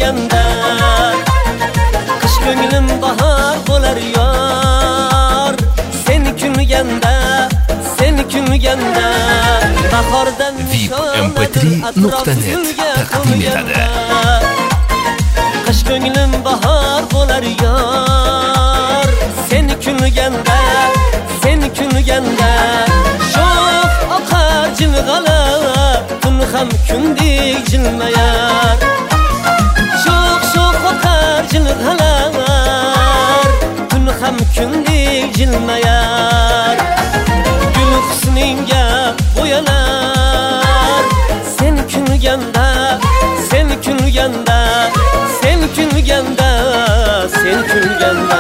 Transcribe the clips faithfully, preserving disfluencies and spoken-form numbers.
kulganda qish ko'nglim bahor bo'lar yor sen kulganda sen kulganda bahordan V I P M P три nuqta net taqdim etadi. Qish ko'nglim bahor bo'lar yor sen kulganda sen kulganda shoh oqar jilg'alab tun ham kundek jilmayar shoh shoh oqar jilg'alar tun ham kundek jilmayar gul husningga bo'yanar sen kulganda sen kulganda sen kulganda sen kulganda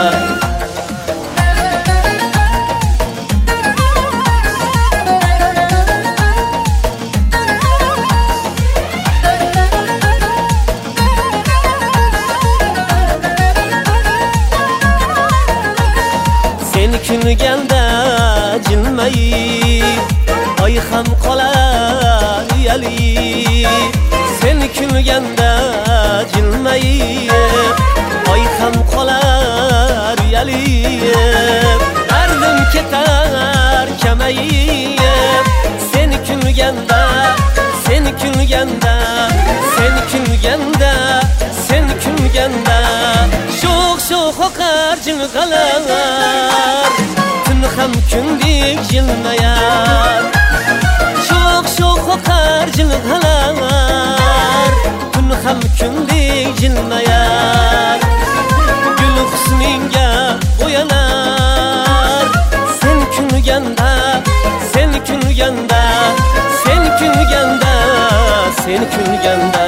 kulganda jilmayib oy ham qolar uyalib sen kulganda jilmayib oy ham qolar uyalib dardim ketar kamayib sen kulganda sen kulganda sen kulganda sen kulganda sho'x sho'x oqar jilg'alar tun ham kundek jilmayar sho'x sho'x oqar jilg'alar tun ham kundek jilmayar gul husningga bo'yanar sen kulganda sen kulganda sen kulganda sen kulganda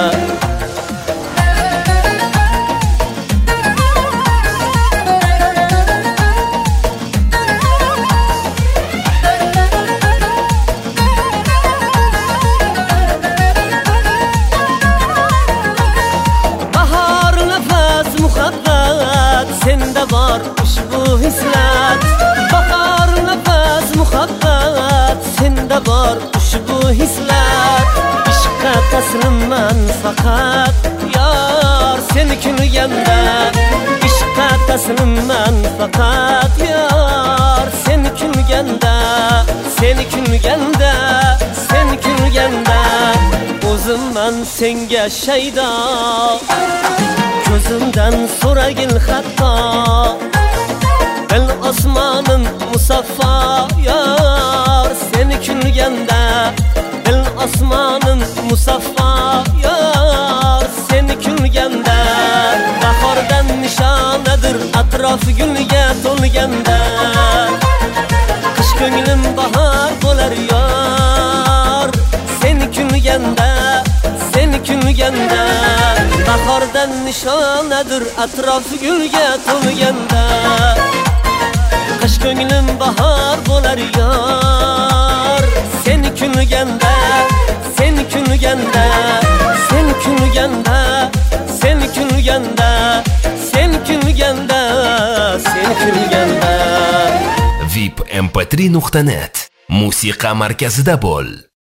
senda bor ushbu hislat bahor nafas muhabbat senda bor ushbu hislat ishqqa taslimman faqat yor sen kulganda ishqqa taslimman faqat yor sen kulganda sen kulganda sen kulganda o'zimman senga shaydo ko'zimdan so'ragil hatto dil osmonim musaffo yor seni kulganda dil osmonim musaffo yor seni kulganda bahordan nishonadir atrof gulga to'lganda qish ko'nglim bahor bo'lar yor seni kulganda sen kulganda bahordan nishonadir atrof gulga to'lganda qish ko'nglim bahor bo'lar yor sen kulganda sen kulganda sen kulganda sen kulganda sen kulganda sen kulganda V I P M P три nuqta net musiqa markazida bo'l.